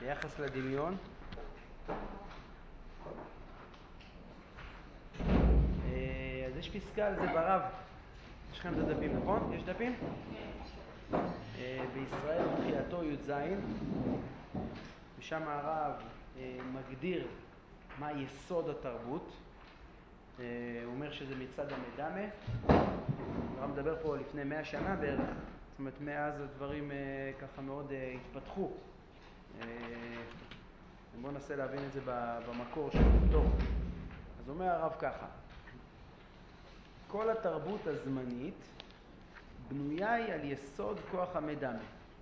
ביחס לדמיון. אז יש פסקה על זה ברב. יש לכם את הדפים, נכון? יש דפים? בישראל תחייתו י"ז, ושם הרב מגדיר מה יסוד התרבות. הוא אומר שזה מצד המדמה. הרב מדבר פה לפני 100 שנה בערך, זאת אומרת מאז הדברים ככה מאוד התפתחו. בואו ננסה להבין את זה במקור של אותו. אז אומר הרב ככה: כל התרבות הזמנית בנויה היא על יסוד כוח המדמה.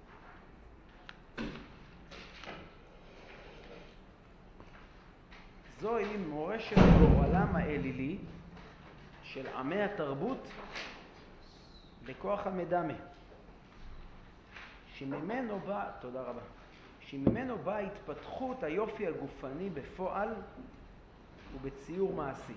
זוהי מורשת גורלם האלילי של עמי התרבות בכוח המדמה, שממנו בא, תודה רבה, שממנו בא התפתחות היופי הגופני בפועל ובציור מעשי.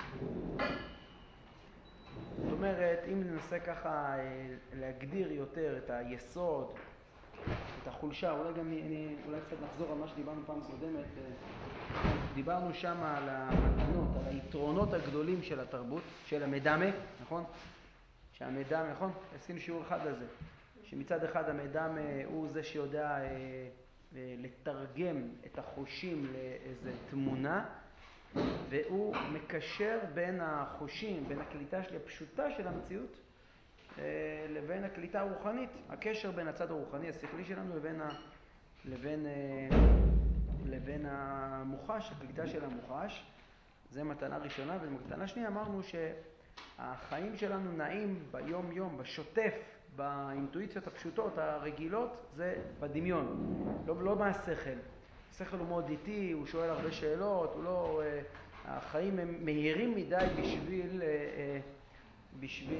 זאת אומרת, אם ננסה ככה להגדיר יותר את היסוד, את החולשה, אולי קצת נחזור על מה שדיברנו פעם קודמת. דיברנו שם על המתנות, על היתרונות הגדולים של התרבות, של המדמה, נכון? שהמדמה, נכון? עשינו שיעור אחד על זה. שמצד אחד המדמה הוא זה שיודע לתרגם את החושים לאיזו תמונה, והוא מקשר בין החושים, בין הקליטה הפשוטה של המציאות, לבין הקליטה הרוחנית. הקשר בין הצד הרוחני, השכלי שלנו, לבין המוחש, הקליטה של המוחש. זה מתנה ראשונה. ומתנה שנייה אמרנו שהחיים שלנו נעים ביום יום, בשוטף, באינטואיציות הפשוטות, הרגילות, זה בדמיון, לא מהשכל. השכל הוא מאוד איטי, הוא שואל הרבה שאלות, החיים הם מהירים מדי בשביל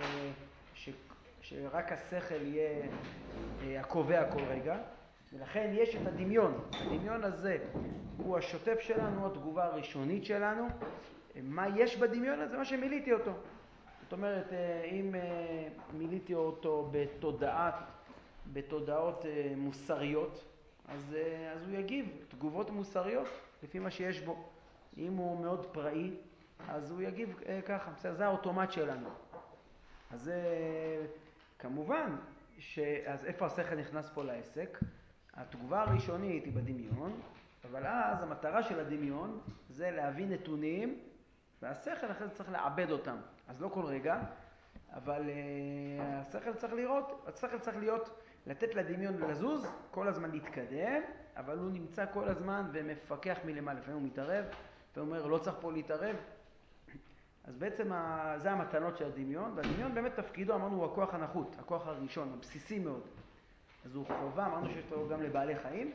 שרק השכל יהיה הקובע כל רגע. ולכן יש את הדמיון. הדמיון הזה הוא השוטף שלנו, התגובה הראשונית שלנו. מה יש בדמיון הזה? מה שמיליתי אותו. זאת אומרת, אם מיליתי אותו בתודעות מוסריות, אז הוא יגיב תגובות מוסריות לפי מה שיש בו. אם הוא מאוד פראי, אז הוא יגיב ככה. זה האוטומט שלנו. אז כמובן, אז איפה השכל נכנס פה לעסק? התגובה הראשונית היא בדמיון, אבל אז המטרה של הדמיון זה להביא נתונים, והשכל אחרי זה צריך לעבד אותם. אז לא כל רגע, אבל השכל צריך לתת לדמיון לזוז, כל הזמן להתקדם, אבל הוא נמצא כל הזמן ומפקח מלמעלה. לפעמים הוא מתערב, ואומר לא צריך פה להתערב. אז בעצם זה המתנות של הדמיון, והדמיון באמת תפקידו, אמרנו, הוא הכוח הנחות, הכוח הראשון, הבסיסי מאוד. אז הוא חובה, אמרנו שיש לו גם לבעלי חיים,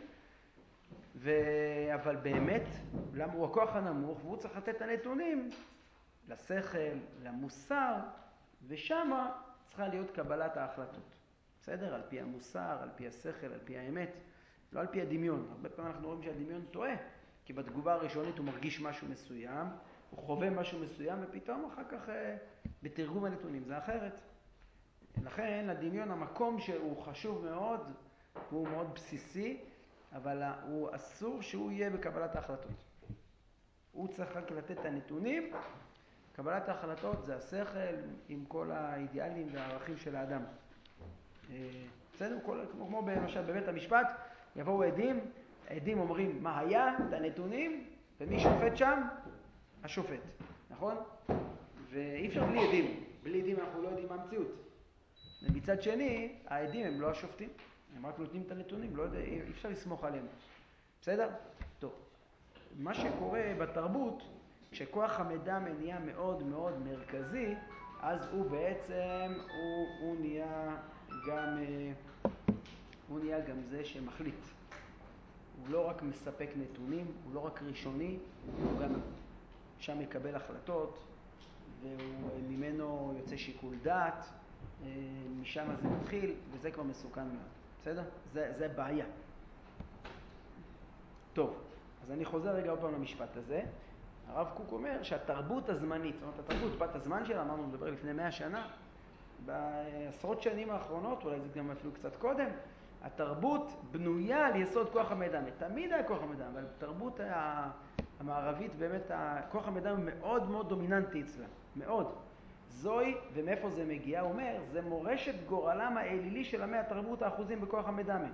אבל באמת, למה הוא הכוח הנמוך, והוא צריך לתת את הנתונים לשכל, למוסר, ושמה צריכה להיות קבלת ההחלטות. בסדר? על פי המוסר, על פי השכל, על פי האמת, לא על פי הדמיון. הרבה פעמים אנחנו רואים שהדמיון טועה, כי בתגובה הראשונית הוא מרגיש משהו מסוים, הוא חווה משהו מסוים, ופתאום אחר כך בתרגום הנתונים זה אחרת. לכן הדמיון, המקום שהוא חשוב מאוד, הוא מאוד בסיסי, אבל הוא אסור שהוא יהיה בקבלת ההחלטות. הוא צריך רק לתת את הנתונים. קבלת ההחלטות זה השכל עם כל האידיאלים והערכים של האדם. בסדר? כמו למשל בבית המשפט, יבואו עדים אומרים מה היה, את הנתונים, ומי שופט שם? השופט. נכון? ואי אפשר בלי עדים. בלי עדים אנחנו לא יודעים מה המציאות. ומצד שני, העדים הם לא השופטים. הם רק נותנים את הנתונים, אי אפשר לסמוך עליהם. בסדר? טוב. מה שקורה בתרבות, כשכוח המידע נהיה מאוד מאוד מרכזי, אז הוא בעצם, הוא נהיה גם זה שמחליט. הוא לא רק מספק נתונים, הוא לא רק ראשוני, הוא גם שם יקבל החלטות, וממנו יוצא שיקול דעת, משם זה מתחיל, וזה כבר מסוכן מאוד. בסדר? זה בעיה. טוב, אז אני חוזר רגע עוד פעם למשפט הזה. הרב קוק אומר שהתרבות הזמנית, זאת אומרת, התרבות, בת הזמן שלה, אמרנו, מדבר לפני 100 שנה, בעשרות שנים האחרונות, אולי זה גם אפילו קצת קודם, התרבות בנויה על יסוד כוח המדמה. תמיד היה כוח המדמה, אבל בתרבות המערבית באמת כוח המדמה מאוד מאוד דומיננטי אצלה. מאוד. זוהי, ומאיפה זה מגיע? הוא אומר, זה מורשת גורלם האלילי של עמי התרבות האחוזים בכוח המדמה.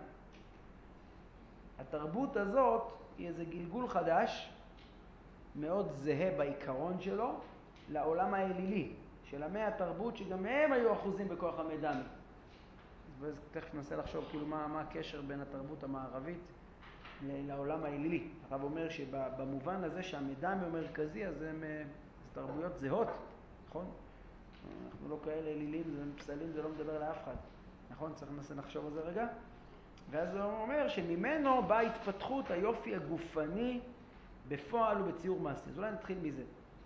התרבות הזאת היא איזה גלגול חדש, מאוד זהה בעיקרון שלו, לעולם האלילי של עמי התרבות, שגם הם היו אחוזים בכוח המדמה. אז תכף ננסה לחשוב כאילו מה הקשר בין התרבות המערבית לעולם האלילי. הרב אומר שבמובן הזה שהמדמה הוא מרכזי, אז זה תרבויות זהות, נכון? אנחנו לא כאלה אלילים, זה פסלים, זה לא מדבר לאף אחד. נכון? צריך לנסה לחשוב על זה רגע. ואז הוא אומר שממנו באה התפתחות היופי הגופני בפועל ובציור מעשי. אז אולי נתחיל מזה.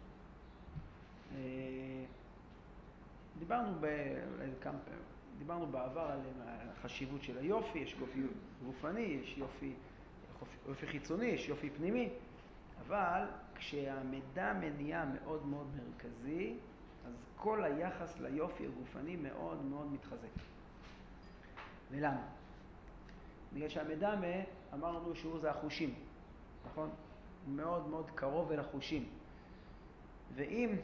דיברנו בעבר על החשיבות של היופי, יש יופי גופני, יש יופי חיצוני, יש יופי פנימי, אבל כשהמידע מניע מאוד מאוד מרכזי, אז כל היחס ליופי הגופני מאוד מאוד מתחזק. ולמה? בגלל שהמדמה, אמרנו שהוא זה החושים, נכון? הוא מאוד מאוד קרוב אל החושים. ואם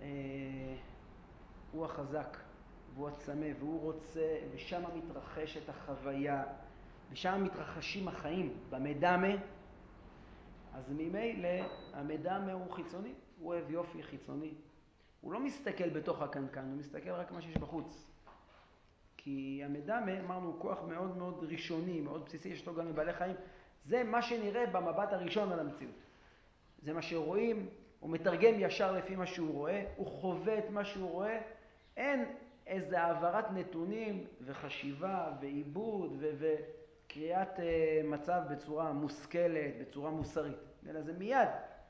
הוא החזק, והוא הצמא, והוא רוצה, ושם מתרחשת החוויה, ושם מתרחשים החיים במדמה, אז ממילא המדמה הוא חיצוני, הוא אוהב יופי חיצוני. הוא לא מסתכל בתוך הקנקן, הוא מסתכל רק מה שיש בחוץ. כי המדמה, אמרנו, הוא כוח מאוד מאוד ראשוני, מאוד בסיסי, יש לו גם מבעלי חיים. זה מה שנראה במבט הראשון על המציאות. זה מה שרואים, הוא מתרגם ישר לפי מה שהוא רואה, הוא חווה את מה שהוא רואה. אין איזו העברת נתונים וחשיבה ועיבוד וקריאת מצב בצורה מושכלת, בצורה מוסרית. אלא זה מיד.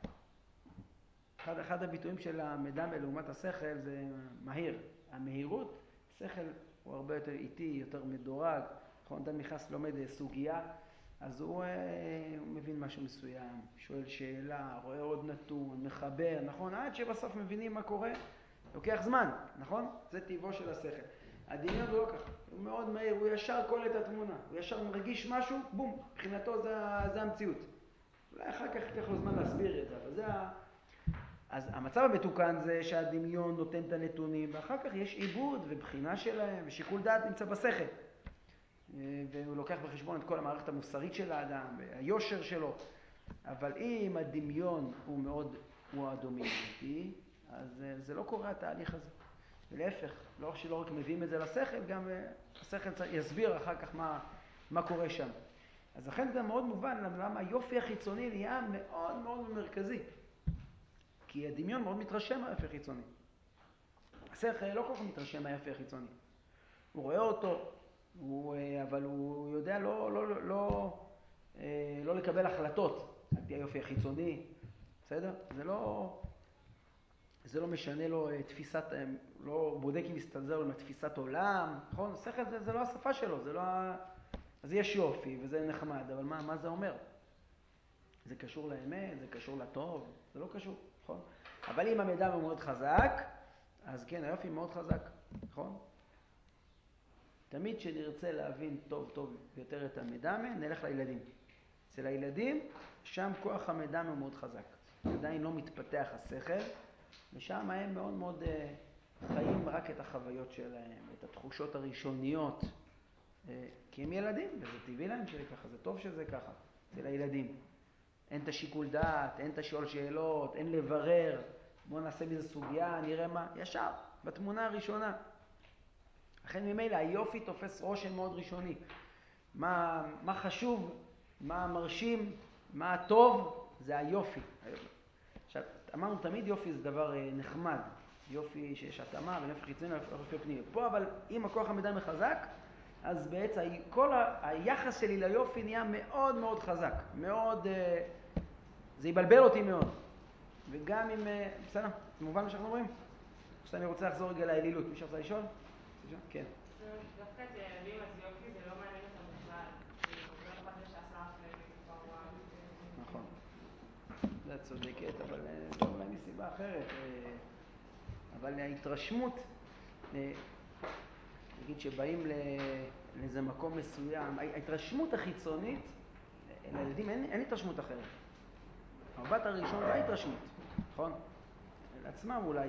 אחד הביטויים של המדמה לעומת השכל זה מהיר. המהירות, השכל הוא הרבה יותר איטי, יותר מדורג. נכון, אדם נכנס לומד סוגיה, אז הוא מבין משהו מסוים, שואל שאלה, רואה עוד נתון, מחבר, נכון? עד שבסוף מבינים מה קורה, לוקח זמן, נכון? זה טבעו של השכל. הדמיון הוא לא ככה, הוא מאוד מהיר, הוא ישר קולט את התמונה, הוא ישר מרגיש משהו, בום, מבחינתו זה המציאות. אולי אחר כך ייקח לו זמן להסביר את זה, אבל אז המצב המתוקן זה שהדמיון נותן את הנתונים, ואחר כך יש עיבוד ובחינה שלהם, ושיקול דעת נמצא בשכל. והוא לוקח בחשבון את כל המערכת המוסרית של האדם, היושר שלו. אבל אם הדמיון הוא הדומיננטי, אז זה לא קורה התהליך הזה. ולהפך, לא שלא רק מביאים את זה לשכל, גם השכל יסביר אחר כך מה קורה שם. אז לכן זה מאוד מובן למה היופי החיצוני נהיה מאוד מאוד מרכזי. כי הדמיון מאוד מתרשם מהיופי החיצוני. השכל לא כל כך מתרשם מהיופי החיצוני. הוא רואה אותו, אבל הוא יודע לא לקבל החלטות על פי היופי החיצוני. בסדר? זה לא משנה לו תפיסת, לא בודק אם מסתדר לו עם תפיסת עולם. נכון? השכל זה לא השפה שלו, זה לא... אז יש יופי וזה נחמד, אבל מה זה אומר? זה קשור לאמת, זה קשור לטוב, זה לא קשור, נכון? אבל אם המדמה הוא מאוד חזק, אז כן, היופי מאוד חזק, נכון? תמיד שנרצה להבין טוב יותר את המדמה, נלך לילדים. אצל הילדים, שם כוח המדמה הוא מאוד חזק. עדיין לא מתפתח השכל, ושם הם מאוד מאוד חיים רק את החוויות שלהם, את התחושות הראשוניות. כי הם ילדים, וזה טבעי להם שזה ככה, זה טוב שזה ככה, אצל הילדים. אין את השיקול דעת, אין את השאול שאלות, אין לברר, בואו נעשה מזה סוגיה, נראה מה, ישר, בתמונה הראשונה. לכן ממילא היופי תופס רושם מאוד ראשוני. מה חשוב, מה מרשים, מה הטוב, זה היופי. עכשיו, אמרנו תמיד יופי זה דבר נחמד. יופי שיש התאמה בין יופי חיצוני ליופי פנימי. פה אבל אם הכוח המדמה חזק, אז בעצם כל היחס שלי ליופי נהיה מאוד מאוד חזק. מאוד, זה יבלבל אותי מאוד. וגם אם, בסדר, זה מובן מה שאנחנו אומרים? עכשיו אני רוצה לחזור רגע לאלילות. מי שרצה לשאול? כן. דווקא אצל ילדים אז יופי זה לא מעניין אותם בכלל. זה לא אכפת לי שעשה אחרי פרווה. נכון. זה צודקת, אבל זה אולי מסיבה אחרת. אבל ההתרשמות, נגיד שבאים לאיזה מקום מסוים. ההתרשמות החיצונית, לילדים אין התרשמות אחרת. המבט הראשון זה ההתרשמות, נכון? לעצמם אולי...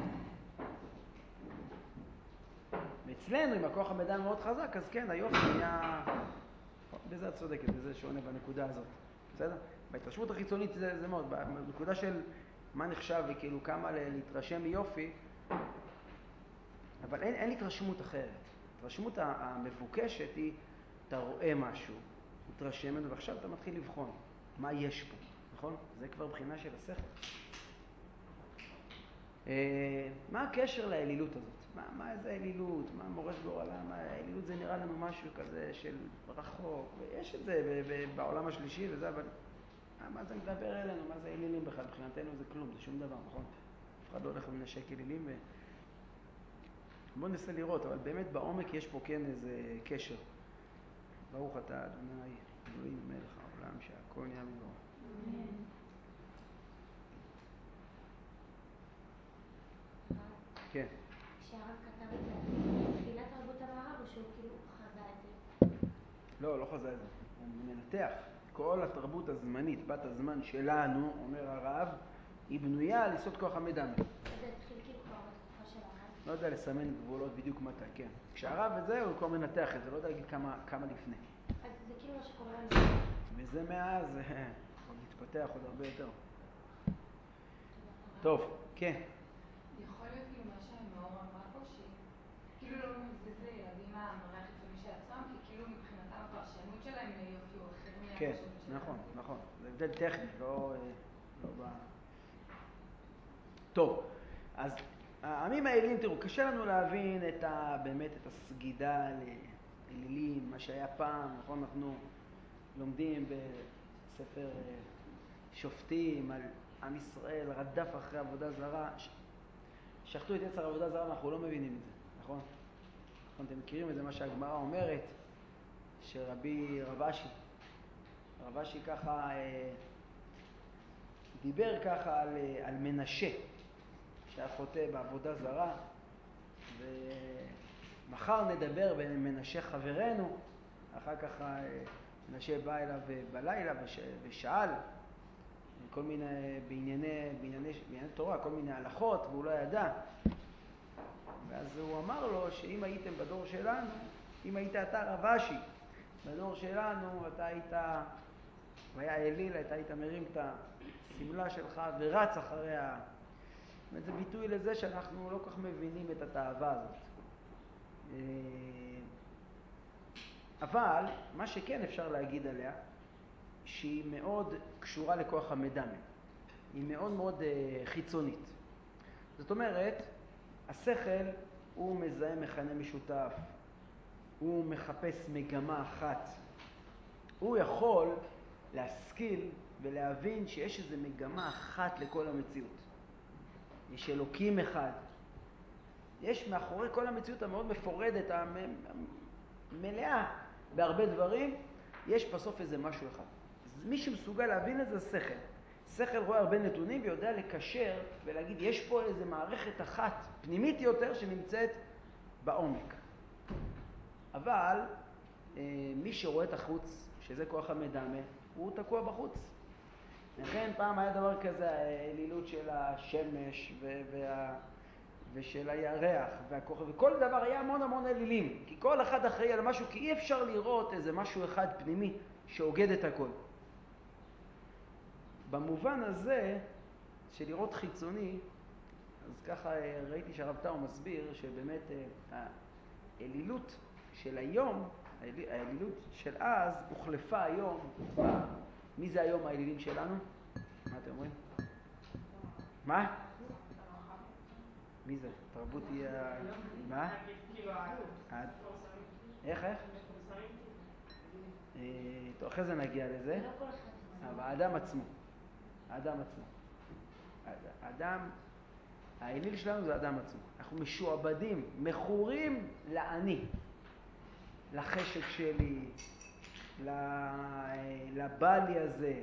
ואצלנו, אם הכוח המדע מאוד חזק, אז כן, היופי נהיה... בזה את צודקת, בזה שעונה בנקודה הזאת. בסדר? בהתרשמות החיצונית זה מאוד. בנקודה של מה נחשב וכאילו כמה להתרשם מיופי, אבל אין התרשמות אחרת. התרשמות המבוקשת היא, אתה רואה משהו, מתרשם ממנו, ועכשיו אתה מתחיל לבחון מה יש פה, נכון? זה כבר בחינה של השכל. מה הקשר לאלילות הזאת? מה איזה אלילות? מה מורש בעולם? האלילות זה נראה לנו משהו כזה של רחוק, ויש את זה בעולם השלישי וזה, אבל מה זה מדבר אלינו? מה זה אלילים בכלל? מבחינתנו זה כלום, זה שום דבר, נכון? אף אחד לא הולך ומנשק אלילים בואו ננסה לראות, אבל באמת בעומק יש פה כן איזה קשר. ברוך אתה, אדוני, אלוהים מלך העולם, שהכל נהיה בדברו. כן. כשהרב כתב את זה, תחילת תרבות המערב, או שהוא כאילו חזה את זה? לא חזה את זה. הוא מנתח. כל התרבות הזמנית, בת הזמן שלנו, אומר הרב, היא בנויה על יסוד כוח המדמה. זה התחיל כאילו כבר בתקופה של הרב? לא יודע לסמן גבולות בדיוק מתי, כן. כשהרב וזה, הוא כבר מנתח את זה, לא יודע להגיד כמה לפני. אז זה כאילו מה שקורה לנו. וזה מאז, עוד מתפתח עוד הרבה יותר. טוב, כן. יכול להיות כאילו מה שהמאור אמרה פה, שכאילו לא מבזבז לילדים המראה החיצוני של עצמם, כי כאילו מבחינתם הפרשנות שלהם ליופי הוא אחר כן, מהפרשנות שלהם. נכון. זה הבדל טכני, לא בא... טוב, אז העמים האלים, תראו, קשה לנו להבין באמת את הסגידה לאלילים, מה שהיה פעם, נכון? אנחנו לומדים בספר שופטים על עם ישראל, רדף אחרי עבודה זרה, שחטו את יצר עבודה זרה, אנחנו לא מבינים את זה, נכון? אתם מכירים את זה, מה שהגמרא אומרת, רב אשי ככה דיבר ככה על מנשה, שהיה חוטא בעבודה זרה, ומחר נדבר במנשה חברנו, אחר כך מנשה בא אליו בלילה ושאל כל מיני בענייני תורה, כל מיני הלכות, והוא לא ידע. ואז הוא אמר לו שאם הייתם בדור שלנו, אם היית אתה רב אשי, בדור שלנו אתה היית, והיה אליל, אתה היית מרים את הסמלה שלך ורץ אחריה. זה ביטוי לזה שאנחנו לא כך מבינים את התאווה הזאת. אבל מה שכן אפשר להגיד עליה, שהיא מאוד קשורה לכוח המדמה. היא מאוד מאוד חיצונית. זאת אומרת, השכל הוא מזהה מכנה משותף, הוא מחפש מגמה אחת. הוא יכול להשכיל ולהבין שיש איזו מגמה אחת לכל המציאות. יש אלוקים אחד. יש מאחורי כל המציאות המאוד מפורדת, המלאה בהרבה דברים, יש בסוף איזה משהו אחד. אז מי שמסוגל להבין את זה, שכל. שכל רואה הרבה נתונים ויודע לקשר ולהגיד, יש פה איזה מערכת אחת, פנימית יותר, שנמצאת בעומק. אבל מי שרואה את החוץ, שזה כוח המדמה, הוא תקוע בחוץ. לכן פעם היה דבר כזה, האלילות של השמש ושל הירח והכוכב, וכל דבר היה המון אלילים, כי כל אחד אחראי על משהו, כי אי אפשר לראות איזה משהו אחד פנימי שאוגד את הכל. במובן הזה, של לראות חיצוני, אז ככה ראיתי שהרב טאו מסביר שבאמת האלילות של היום, האלילות של אז, הוחלפה היום. מי זה היום האלילים שלנו? מה אתם אומרים? מה? מי זה? תרבות היא... מה? איך? טוב, אחרי זה נגיע לזה. אבל האדם עצמו. האליל שלנו זה האדם עצמו. אנחנו משועבדים, מכורים לעני. לחשק שלי, לבלי הזה.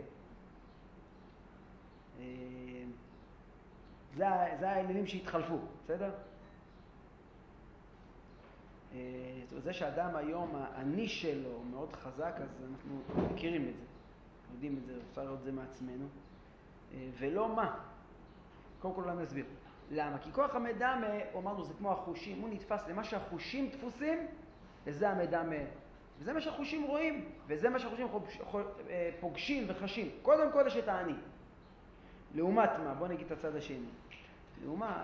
זה האלילים שהתחלפו, בסדר? זה שאדם היום, האני שלו מאוד חזק, אז אנחנו מכירים את זה, יודעים את זה, אפשר לראות את זה מעצמנו. ולא מה. קודם כל אני אסביר. למה? כי כוח המדמה, אמרנו, זה כמו החושים, הוא נתפס למה שהחושים דפוסים, וזה המדמה. וזה מה שהחושים רואים, וזה מה שהחושים פוגשים וחשים. קודם כל יש את האני. לעומת מה? בוא נגיד את הצד השני. לעומת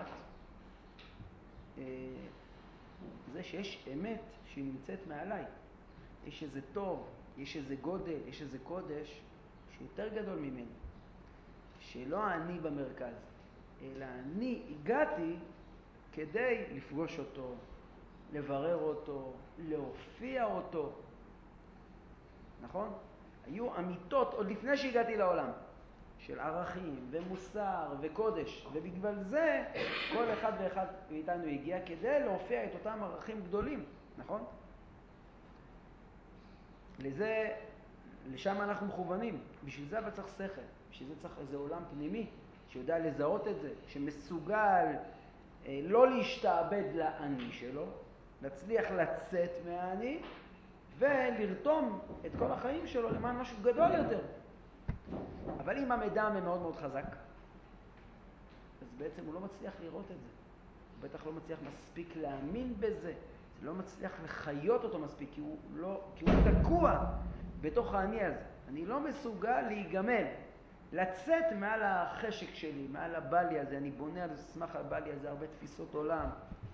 זה שיש אמת שהיא נמצאת מעליי. יש איזה טוב, יש איזה גודל, יש איזה קודש שיותר גדול ממני. שלא אני במרכז, אלא אני הגעתי כדי לפגוש אותו, לברר אותו, להופיע אותו. נכון? היו אמיתות עוד לפני שהגעתי לעולם, של ערכים ומוסר וקודש, ובגלל זה כל אחד ואחד מאיתנו הגיע כדי להופיע את אותם ערכים גדולים, נכון? לשם אנחנו מכוונים. בשביל זה אבל צריך שכל, בשביל זה צריך איזה עולם פנימי שיודע לזהות את זה, שמסוגל לא להשתעבד לאני שלו, להצליח לצאת מהאני ולרתום את כל החיים שלו למען משהו גדול יותר. אבל אם המדמה מאוד מאוד חזק, אז בעצם הוא לא מצליח לראות את זה. הוא בטח לא מצליח מספיק להאמין בזה. זה לא מצליח לחיות אותו מספיק, כי הוא תקוע בתוך האני הזה. אני לא מסוגל להיגמל, לצאת מעל החשק שלי, מעל הבלי הזה. אני בונה על סמך הבלי הזה הרבה תפיסות עולם.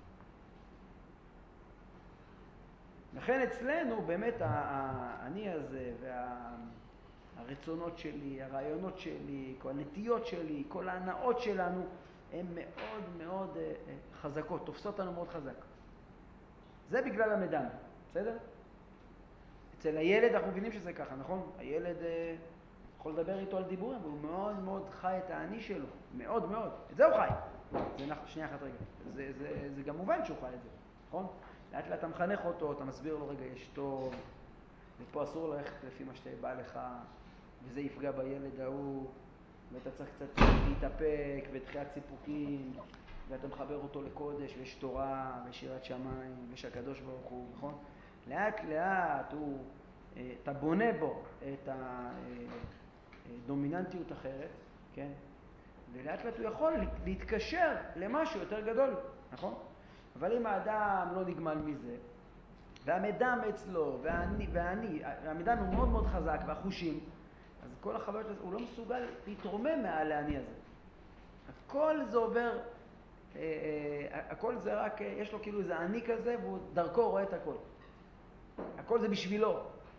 לכן אצלנו באמת האני הזה והרצונות שלי, הרעיונות שלי, כל הנטיות שלי, כל ההנאות שלנו, הן מאוד מאוד חזקות, תופסות לנו מאוד חזק. זה בגלל המדמה, בסדר? אצל הילד אנחנו מבינים שזה ככה, נכון? הילד יכול לדבר איתו על דיבורים, אבל הוא מאוד מאוד חי את האני שלו, מאוד מאוד. את זה הוא חי. שנייה אחת רגע. זה גם מובן שהוא חי את זה, נכון? לאט לאט אתה מחנך אותו, אתה מסביר לו, רגע, יש טוב, ופה אסור ללכת לפי מה שבא לך, וזה יפגע בילד ההוא, ואתה צריך קצת להתאפק, ותחיית סיפוקים, ואתה מחבר אותו לקודש, ויש תורה, ויש יראת שמיים, ויש הקדוש ברוך הוא, נכון? לאט לאט אתה בונה בו את הדומיננטיות אחרת, כן? ולאט לאט הוא יכול להתקשר למשהו יותר גדול, נכון? אבל אם האדם לא נגמל מזה, והמדם אצלו, והמדם הוא מאוד מאוד חזק, והחושים, אז כל החוויות, הוא לא מסוגל להתרומם מעל העני הזה. הכל זה עובר, הכל זה רק, יש לו כאילו איזה עני כזה, והוא דרכו רואה את הכל. הכל זה בשבילו.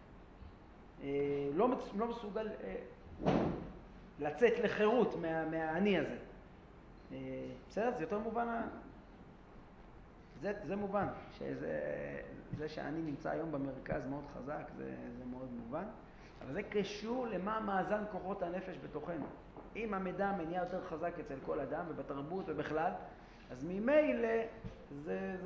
לא מסוגל לצאת לחירות מהעני הזה. בסדר? זה יותר מובן. זה מובן. זה שאני נמצא היום במרכז מאוד חזק, זה מאוד מובן. אבל זה קשור למה מאזן כוחות הנפש בתוכנו. אם המדמה נהיה יותר חזק אצל כל אדם ובתרבות ובכלל, אז ממילא זה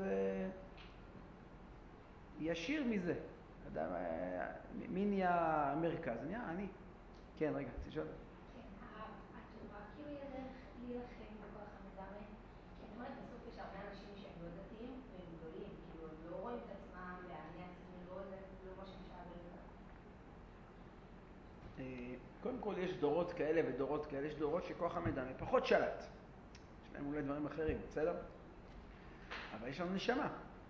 ישיר מזה. אדם, מי נהיה המרכז? נהיה אני. כן, רגע, תשאל. התורה כאילו היא הדרך להילחם בכוח המדמה, כי את אומרת בסוף יש הרבה אנשים שהם לא דתיים והם גדולים, כאילו הם לא רואים את עצמם, ואני עצמי לא מה שמשעבד אותם. קודם כל יש דורות כאלה ודורות כאלה, יש דורות שכוח המדמה פחות שלט. יש להם אולי דברים אחרים, בסדר? אבל יש לנו נשמה.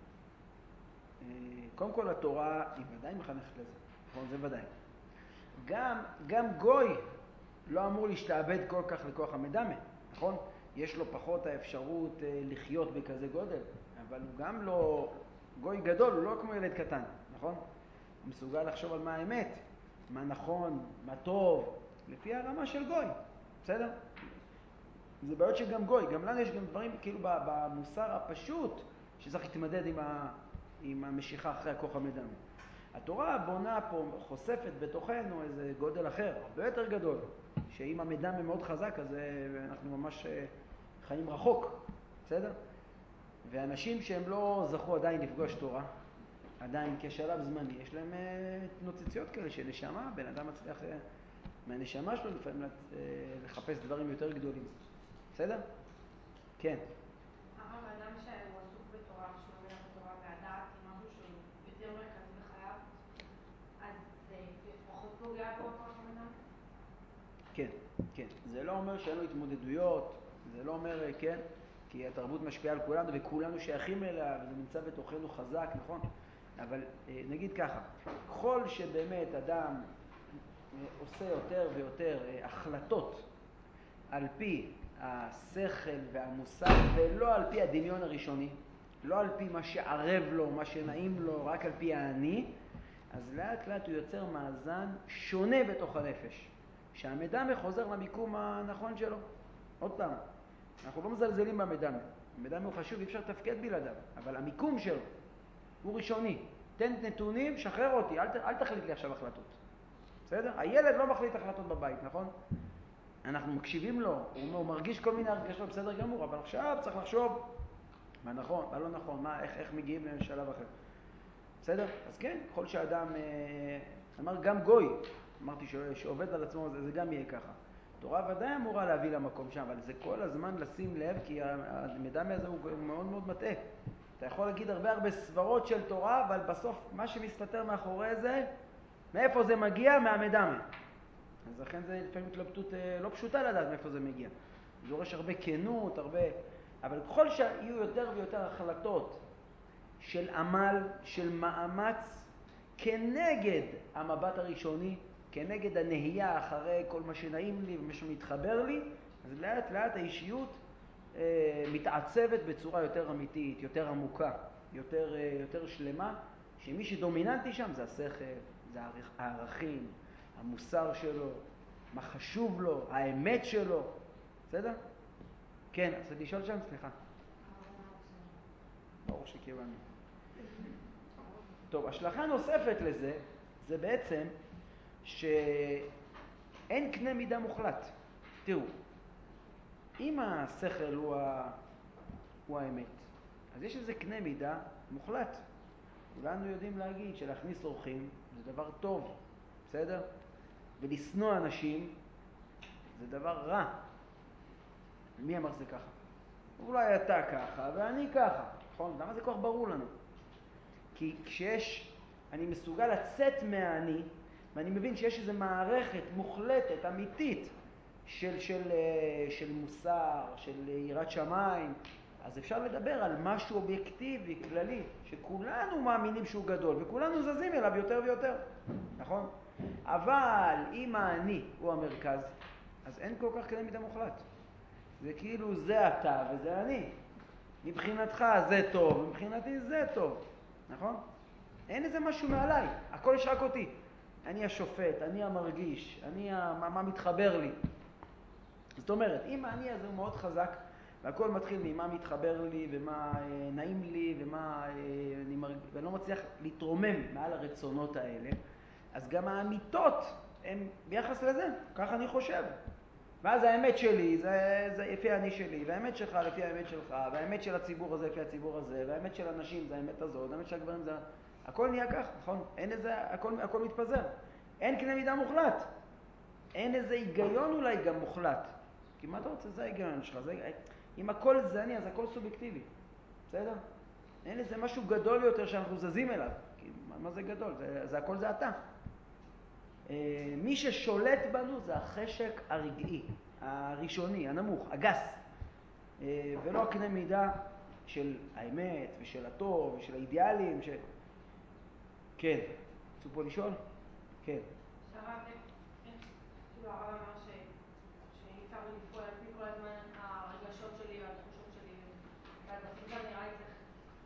קודם כל התורה היא ודאי מחנכת לזה, נכון? זה ודאי. גם גוי לא אמור להשתעבד כל כך לכוח המדמה, נכון? יש לו פחות האפשרות לחיות בכזה גודל, אבל הוא גם לא גוי גדול, הוא לא כמו ילד קטן, נכון? הוא מסוגל לחשוב על מה האמת, מה נכון, מה טוב, לפי הרמה של גוי, בסדר? זה בעיות שגם גוי, גם לנו יש גם דברים כאילו במוסר הפשוט שצריך להתמדד עם המשיכה אחרי הכוח המדמה. התורה בונה פה, חושפת בתוכנו איזה גודל אחר, הרבה יותר גדול, שאם המדמה מאוד חזק, אז אנחנו ממש חיים רחוק, בסדר? ואנשים שהם לא זכו עדיין לפגוש תורה, עדיין כשלב זמני, יש להם תנוצציות כאלה של נשמה, בן אדם מצליח מהנשמה שלו לפעמים לחפש דברים יותר גדולים. בסדר? כן. הרב, אדם שהוא עסוק בתורה, שהוא לומד את התורה והדעת עם כן, כן. זה לא אומר שאין לו התמודדויות, זה לא אומר, כן, כי התרבות משפיעה על כולנו וכולנו שייכים אליה וזה נמצא בתוכנו חזק, נכון? אבל נגיד ככה, ככל שבאמת אדם עושה יותר ויותר החלטות על פי השכל והמוסר ולא על פי הדמיון הראשוני, לא על פי מה שערב לו, מה שנעים לו, רק על פי האני, אז לאט לאט הוא יוצר מאזן שונה בתוך הנפש, שהמדמה חוזר למיקום הנכון שלו. עוד פעם, אנחנו לא מזלזלים במדמה, המדמה הוא חשוב, אי אפשר לתפקד בלעדיו, אבל המיקום שלו הוא ראשוני. תן נתונים, שחרר אותי, אל תחליט לי עכשיו החלטות. בסדר? הילד לא מחליט החלטות בבית, נכון? אנחנו מקשיבים לו, הוא מרגיש כל מיני הרגשות, בסדר גמור, אבל עכשיו צריך לחשוב מה נכון, מה לא נכון, איך מגיעים לשלב אחר. בסדר? אז כן, ככל שאדם, אמר גם גוי, אמרתי שעובד על עצמו, זה גם יהיה ככה. תורה ודאי אמורה להביא למקום שם, אבל זה כל הזמן לשים לב, כי המדמה הזה הוא מאוד מאוד מטעה. אתה יכול להגיד הרבה סברות של תורה, אבל בסוף מה שמסתתר מאחורי זה, מאיפה זה מגיע? מהמדמה. אז לכן זה לפעמים התלבטות לא פשוטה לדעת מאיפה זה מגיע. זה דורש הרבה כנות, אבל ככל שיהיו יותר ויותר החלטות של עמל, של מאמץ, כנגד המבט הראשוני, כנגד הנהייה אחרי כל מה שנעים לי ומה שמתחבר לי, אז לאט לאט האישיות מתעצבת בצורה יותר אמיתית, יותר עמוקה, יותר שלמה, שמי שדומיננטי שם זה השכל, זה הערכים, המוסר שלו, מה חשוב לו, האמת שלו. בסדר? כן, אז לשאול שם, סליחה. ברור שקיבלנו. טוב, השלכה נוספת לזה, זה בעצם שאין קנה מידה מוחלט. תראו, אם השכל הוא האמת, אז יש איזה קנה מידה מוחלט. כולנו יודעים להגיד שלהכניס אורחים זה דבר טוב, בסדר? ולשנוא אנשים זה דבר רע. מי אמר זה ככה? אולי אתה ככה ואני ככה, נכון? למה זה כל כך ברור לנו? כי אני מסוגל לצאת מהאני, ואני מבין שיש איזו מערכת מוחלטת, אמיתית, של מוסר, של יראת שמיים, אז אפשר לדבר על משהו אובייקטיבי, כללי, שכולנו מאמינים שהוא גדול, וכולנו זזים אליו יותר ויותר, נכון? אבל אם האני הוא המרכז, אז אין כל כך קנה מידה מוחלט. זה כאילו זה אתה וזה אני. מבחינתך זה טוב, מבחינתי זה טוב, נכון? אין איזה משהו מעליי, הכל יש רק אותי. אני השופט, אני המרגיש, מה מתחבר לי. זאת אומרת, אם האני הזה הוא מאוד חזק, והכל מתחיל ממה מתחבר לי ומה נעים לי ואני לא מצליח להתרומם מעל הרצונות האלה, אז גם האמיתות הן ביחס לזה, ככה אני חושב. ואז האמת שלי זה לפי האני שלי, והאמת שלך לפי האמת שלך, והאמת של הציבור הזה לפי הציבור הזה, והאמת של אנשים זה האמת הזאת, והאמת של הגברים זה... הכל נהיה כך, נכון? אין איזה, הכל מתפזר. אין קנה מידה מוחלט. אין איזה היגיון אולי גם מוחלט. כי מה אתה רוצה? זה ההיגיון שלך. אם הכל זה אני, אז הכל סובייקטיבי. בסדר? אין איזה משהו גדול יותר שאנחנו זזים אליו. כי מה זה גדול? הכל זה אתה. מי ששולט בנו זה החשק הרגעי, הראשוני, הנמוך, הגס, ולא הקנה מידה של האמת ושל הטוב ושל האידיאלים. כן, רצו פה לשאול? כן. שהרב, כאילו הרב אמר שאי אפשר לפעול על פי כל הזמן הרגשות שלי והתחושות שלי, והדפים גם נראה לי צריך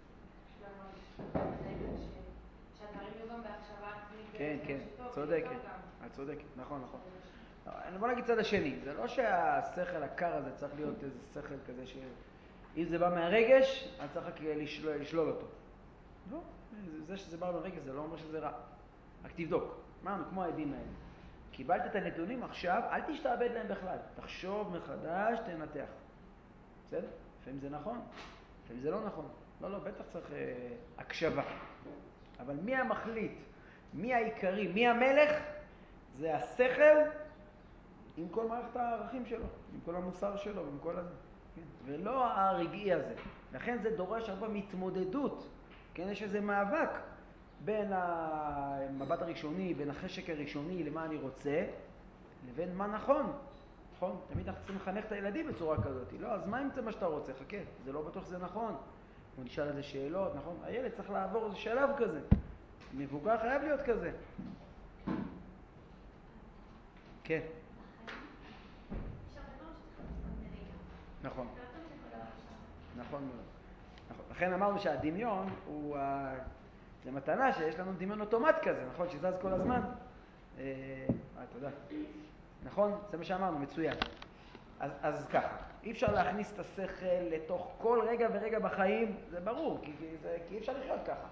שהדברים יהיו גם בהחשבה עצמית. כן, צודקת, את צודקת, נכון. בוא נגיד צד השני, זה לא שהשכל הקר הזה צריך להיות איזה שכל כזה שאם זה בא מהרגש, אז צריך רק לשלול אותו. לא, זה שזה בא מהרגש זה לא אומר שזה רע. רק תבדוק, אמרנו, כמו העדים האלה. קיבלת את הנתונים עכשיו, אל תשתעבד להם בכלל. תחשוב מחדש, תנתח. בסדר? לפעמים זה נכון, לפעמים זה לא נכון. לא, בטח צריך הקשבה. אבל מי המחליט, מי העיקרי, מי המלך? זה השכל עם כל מערכת הערכים שלו, עם כל המוסר שלו, עם כל הזה. כן? ולא הרגעי הזה. לכן זה דורש הרבה מתמודדות. כן? יש איזה מאבק בין המבט הראשוני, בין החשק הראשוני למה אני רוצה, לבין מה נכון. נכון? תמיד אנחנו צריכים לחנך את הילדים בצורה כזאת. לא, אז מה אם זה מה שאתה רוצה? חכה, זה לא בטוח שזה נכון. הוא נשאל איזה שאלות, נכון? הילד צריך לעבור איזה שלב כזה. מבוגר חייב להיות כזה. כן. נכון. נכון מאוד. נכון. לכן אמרנו שהדמיון הוא... זה מתנה שיש לנו דמיון אוטומט כזה, נכון? שזז כל הזמן. תודה. נכון? זה מה שאמרנו, מצוין. אז ככה, אי אפשר להכניס את השכל לתוך כל רגע ורגע בחיים, זה ברור, כי אי אפשר לחיות ככה.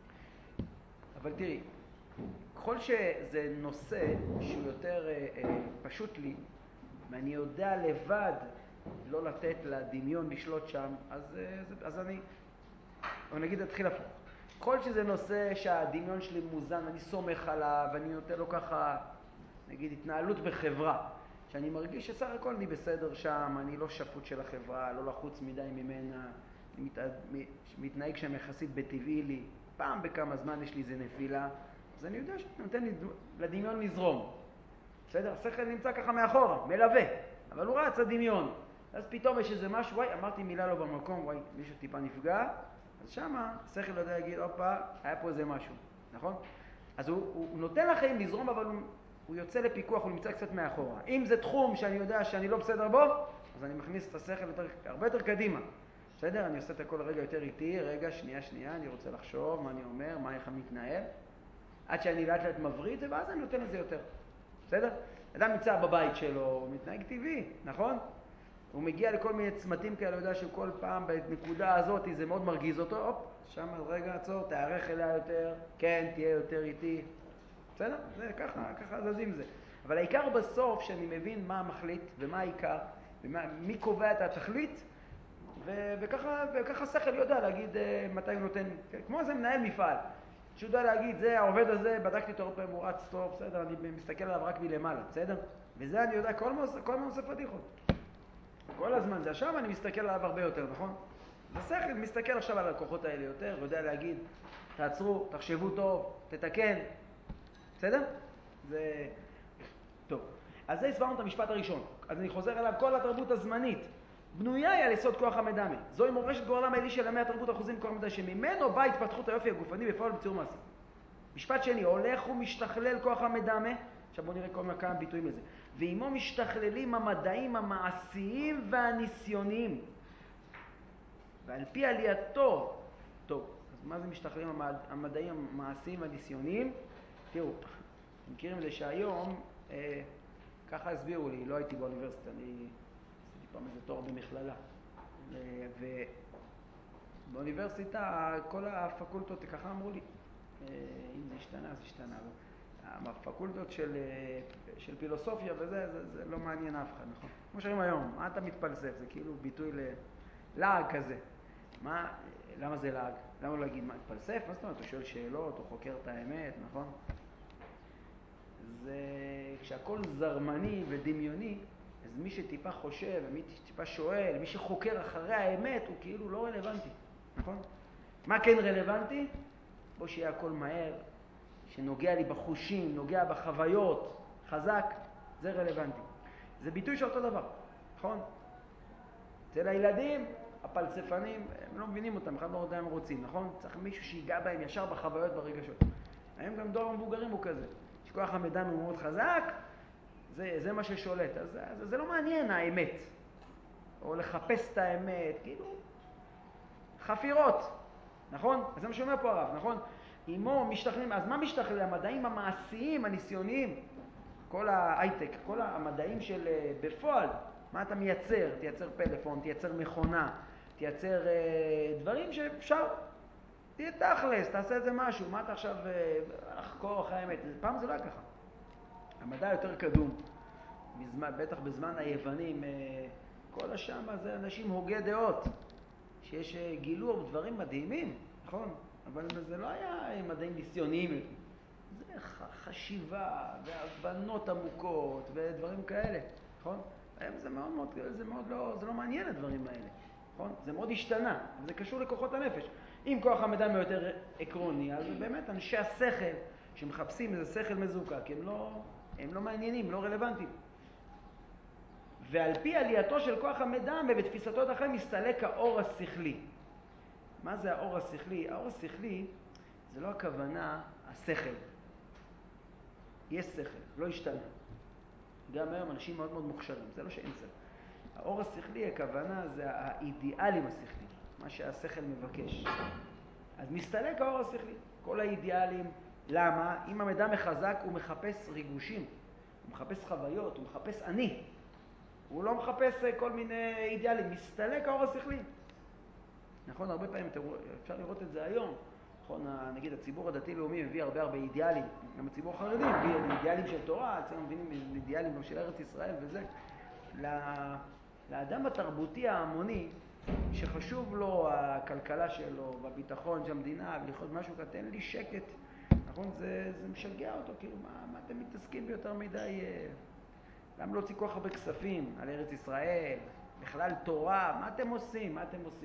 אבל תראי, ככל שזה נושא שהוא יותר פשוט לי, ואני יודע לבד לא לתת לדמיון לשלוט שם, אז או נגיד אתחיל הפוך. ככל שזה נושא שהדמיון שלי מוזן, אני סומך עליו, ואני נותן לו ככה, נגיד, התנהלות בחברה, שאני מרגיש שסך הכל אני בסדר שם, אני לא שפוט של החברה, לא לחוץ מדי ממנה, אני מתנהג שם יחסית בטבעי לי, פעם בכמה זמן יש לי איזה נפילה, אז אני יודע שאני נותן לדמיון לזרום. בסדר? השכל נמצא ככה מאחורה, מלווה, אבל הוא רץ הדמיון. אז פתאום יש איזה משהו, וואי, אמרתי מילה לא במקום, וואי, מישהו טיפה נפגע, אז שמה השכל יודע להגיד, אופה, היה פה איזה משהו, נכון? אז הוא נותן לחיים לזרום, אבל הוא יוצא לפיקוח, הוא נמצא קצת מאחורה. אם זה תחום שאני יודע שאני לא בסדר בו, אז אני מכניס את השכל הרבה יותר קדימה. בסדר? אני עושה את הכל רגע יותר איטי, רגע, שנייה, אני רוצה לחשוב מה אני אומר, איך אני מתנהל, עד שאני לאט לאט מבריא את זה, ואז אני נותן את זה יותר. בסדר? אדם נמצא בבית שלו, הוא מתנהג טבעי, נכון? הוא מגיע לכל מיני צמתים כאלה, הוא יודע שכל פעם בנקודה הזאת זה מאוד מרגיז אותו, הופ, שם רגע עצור, תערך אליה יותר, כן, תהיה יותר איטי. בסדר? זה ככה זזים זה. אבל העיקר בסוף שאני מבין מה המחליט ומה העיקר, מי קובע את התכלית, וככה השכל יודע להגיד מתי הוא נותן, כמו זה מנהל מפעל. שהוא יודע להגיד, זה העובד הזה, בדקתי אותו הרבה פעמים, הוא רץ טוב, בסדר, אני מסתכל עליו רק מלמעלה, בסדר? וזה אני יודע, כל מה עושה פדיחות. כל הזמן זה, עכשיו אני מסתכל עליו הרבה יותר, נכון? השכל מסתכל עכשיו על הכוחות האלה יותר, יודע להגיד, תעצרו, תחשבו טוב, תתקן, בסדר? זה... טוב. אז זה הסברנו את המשפט הראשון. אז אני חוזר אליו, כל התרבות הזמנית בנויה היא על יסוד כוח המדמה. זוהי מורשת גורלם האלי של עמי התרבות האחוזים בכוח המדמה, שממנו בא התפתחות היופי הגופני בפועל בציור מעשי. משפט שני, הולך ומשתכלל כוח המדמה. עכשיו בואו נראה כמה ביטויים לזה. ועמו משתכללים המדעים המעשיים והניסיוניים. ועל פי עלייתו, טוב, אז מה זה משתכללים המדעים המעשיים והניסיוניים? תראו, אתם מכירים את זה שהיום, ככה הסבירו לי, לא הייתי באוניברסיטה, אני עשיתי פעם איזה תואר במכללה. ובאוניברסיטה כל הפקולטות, ככה אמרו לי, אם זה השתנה, אז השתנה. הפקולטות של פילוסופיה וזה, זה לא מעניין אף אחד, נכון? כמו שאומרים היום, מה אתה מתפלסף? זה כאילו ביטוי ללעג כזה. למה זה לעג? למה לא להגיד מה מתפלסף? מה זאת אומרת? הוא שואל שאלות, הוא חוקר את האמת, נכון? זה כשהכל זרמני ודמיוני, אז מי שטיפה חושב, מי שטיפה שואל, מי שחוקר אחרי האמת, הוא כאילו לא רלוונטי, נכון? מה כן רלוונטי? בוא שיהיה הכל מהר, שנוגע לי בחושים, נוגע בחוויות, חזק, זה רלוונטי. זה ביטוי של אותו דבר, נכון? אצל הילדים, הפלספנים, הם לא מבינים אותם, אחד לא יודע הם רוצים, נכון? צריך מישהו שיגע בהם ישר בחוויות ברגשות. היום גם דור המבוגרים הוא כזה, שכוח המדמה הוא מאוד חזק, זה מה ששולט. אז זה לא מעניין האמת, או לחפש את האמת, כאילו, חפירות, נכון? אז זה מה שאומר פה הרב, נכון? עמו משתכללים, אז מה משתכללים? המדעים המעשיים, הניסיוניים, כל ההייטק, כל המדעים של בפועל, מה אתה מייצר? תייצר פלאפון, תייצר מכונה, תייצר דברים שאפשר, תהיה תכלס, תעשה איזה משהו, מה אתה עכשיו לחקור אחרי האמת? פעם זה לא היה ככה. המדע יותר קדום, בטח בזמן היוונים, כל השם הזה אנשים הוגי דעות, שיש גילו דברים מדהימים, נכון? אבל זה לא היה מדעים ניסיוניים, זה חשיבה והבנות עמוקות ודברים כאלה, נכון? היום זה לא מעניין הדברים האלה, נכון? זה מאוד השתנה, וזה קשור לכוחות הנפש. אם כוח המדמה יותר עקרוני, אז באמת אנשי השכל שמחפשים איזה שכל מזוקק, הם הם לא מעניינים, לא רלוונטיים. ועל פי עלייתו של כוח המדמה בתפיסתו את החיים מסתלק האור השכלי. מה זה האור השכלי? האור השכלי זה לא הכוונה השכל. יש שכל, לא השתנה. גם היום אנשים מאוד מאוד מוכשרים, זה לא שאין שכל. האור השכלי, הכוונה זה האידיאלים השכליים, מה שהשכל מבקש. אז מסתלק האור השכלי, כל האידיאלים. למה? אם המדמה חזק הוא מחפש ריגושים, הוא מחפש חוויות, הוא מחפש אני. הוא לא מחפש כל מיני אידיאלים, מסתלק האור השכלי. נכון, הרבה פעמים אפשר לראות את זה היום. נכון, נגיד הציבור הדתי-לאומי מביא הרבה אידיאלים. גם הציבור החרדי מביא אידיאלים של תורה, אצלנו מבינים אידיאלים גם של ארץ ישראל וזה. לאדם התרבותי ההמוני, שחשוב לו הכלכלה שלו והביטחון של המדינה ולחיות משהו קטן לי שקט, נכון, זה משגע אותו, כאילו מה אתם מתעסקים ביותר מדי, למה להוציא כל כך הרבה כספים על ארץ ישראל, בכלל תורה, מה אתם עושים?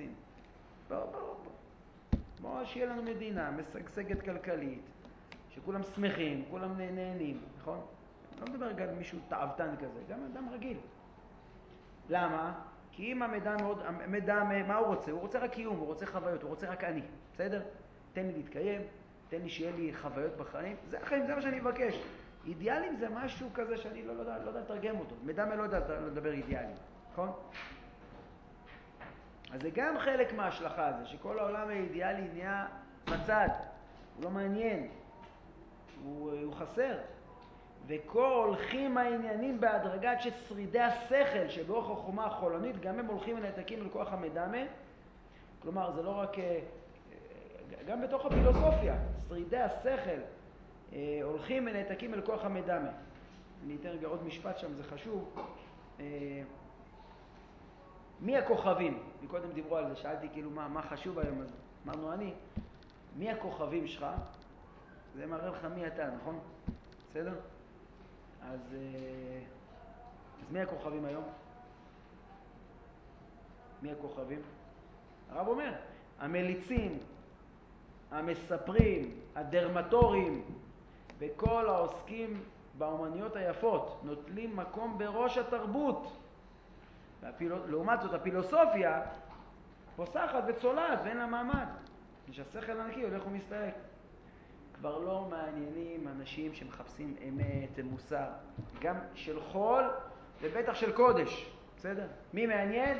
בואו שיהיה לנו מדינה משגשגת כלכלית, שכולם שמחים, כולם נהנים, נכון? אני לא מדבר גם על מישהו תאוותן כזה, גם אדם רגיל. למה? כי אם המדמה, מה הוא רוצה? הוא רוצה רק קיום, הוא רוצה חוויות, הוא רוצה רק אני, בסדר? תן לי להתקיים, תן לי שיהיה לי חוויות בחיים, זה החיים, זה מה שאני מבקש. אידיאלים זה משהו כזה שאני לא יודע לתרגם אותו. מדמה לא יודע לדבר אידיאלים, נכון? אז זה גם חלק מההשלכה הזה, שכל העולם האידיאלי נהיה בצד, הוא לא מעניין, הוא חסר. וכל הולכים העניינים בהדרגת ששרידי השכל שבאורח החוכמה החולנית, גם הם הולכים ונעתקים אל כוח המדמה. כלומר, זה לא רק, גם בתוך הפילוסופיה, שרידי השכל הולכים ונעתקים אל כוח המדמה. אני אתן רגע עוד משפט שם, זה חשוב. מי הכוכבים? מקודם דיברו על זה, שאלתי כאילו מה חשוב היום, אז אמרנו מי הכוכבים שלך? זה מראה לך מי אתה, נכון? בסדר? אז מי הכוכבים היום? מי הכוכבים? הרב אומר, המליצים, המספרים, הדרמטורים וכל העוסקים באומנויות היפות נוטלים מקום בראש התרבות. לעומת זאת הפילוסופיה פוסחת וצולעת ואין לה מעמד. כשהשכל הנקי הולך ומסתלק. כבר לא מעניינים אנשים שמחפשים אמת ומוסר, גם של חול ובטח של קודש, בסדר? מי מעניין?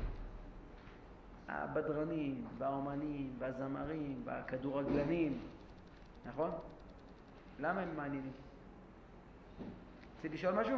הבדרנים, והאומנים, והזמרים, והכדורגלנים, נכון? למה הם מעניינים? רציתי לשאול משהו?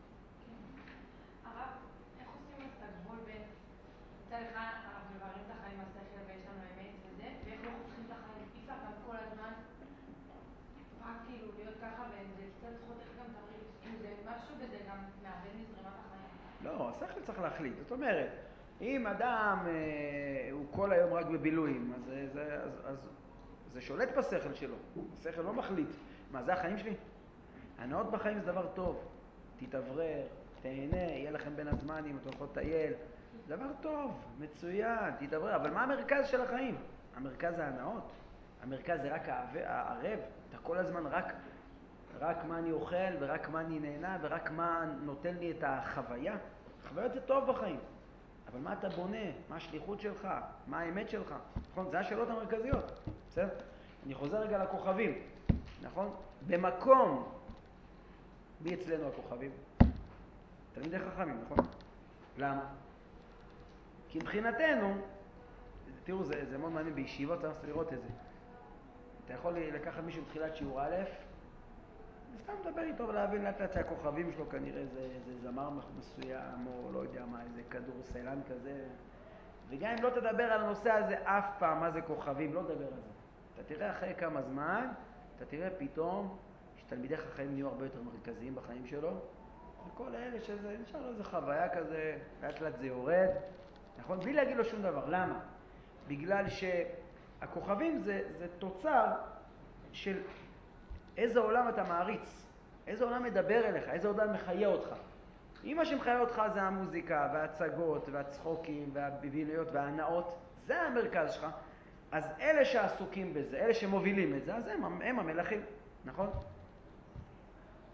הרב, איך עושים את הגבול בין מצד אחד אנחנו מבררים את החיים מהשכל ויש לנו אמת וזה, ואיך לא חותכים את החיים? אי אפשר גם כל הזמן רק כאילו להיות ככה, וזה קצת חותך גם את הרגש, כאילו זה משהו בזה גם מאבד מזרימת החיים. לא, השכל צריך להחליט. זאת אומרת, אם אדם הוא כל היום רק בבילויים, אז זה שולט בשכל שלו. השכל לא מחליט. מה, זה החיים שלי? הנאות בחיים זה דבר טוב. תתאוורר, תהנה, יהיה לכם בין הזמנים, אתה יכול לטייל. דבר טוב, מצוין, תתאוורר. אבל מה המרכז של החיים? המרכז זה הנאות. המרכז זה רק הערב. אתה כל הזמן רק מה אני אוכל ורק מה אני נהנה ורק מה נותן לי את החוויה. חוויות זה טוב בחיים. אבל מה אתה בונה? מה השליחות שלך? מה האמת שלך? נכון? זה השאלות המרכזיות. בסדר? אני חוזר רגע לכוכבים. נכון? במקום, מי אצלנו הכוכבים? תלמידי חכמים, נכון? למה? כי מבחינתנו, תראו, זה מאוד מעניין, בישיבות צריך לראות את זה. אתה יכול לקחת מישהו בתחילת שיעור א', סתם לדבר איתו ולהבין לאט שהכוכבים שלו כנראה זה זמר מסוים, או לא יודע מה, איזה כדורסלן כזה. וגם אם לא תדבר על הנושא הזה אף פעם, מה זה כוכבים, לא תדבר על זה. אתה תראה אחרי כמה זמן, אתה תראה פתאום שתלמידי חכמים נהיו הרבה יותר מרכזיים בחיים שלו, וכל האלה שזה, נשאר לו איזה חוויה כזה, לאט לאט זה יורד, נכון? בלי להגיד לו שום דבר. למה? בגלל שהכוכבים זה תוצר של איזה עולם אתה מעריץ, איזה עולם מדבר אליך, איזה עולם מחיה אותך. אם מה שמחיה אותך זה המוזיקה וההצגות והצחוקים והבילויות וההנאות, זה המרכז שלך, אז אלה שעסוקים בזה, אלה שמובילים את זה, אז הם המלכים, נכון?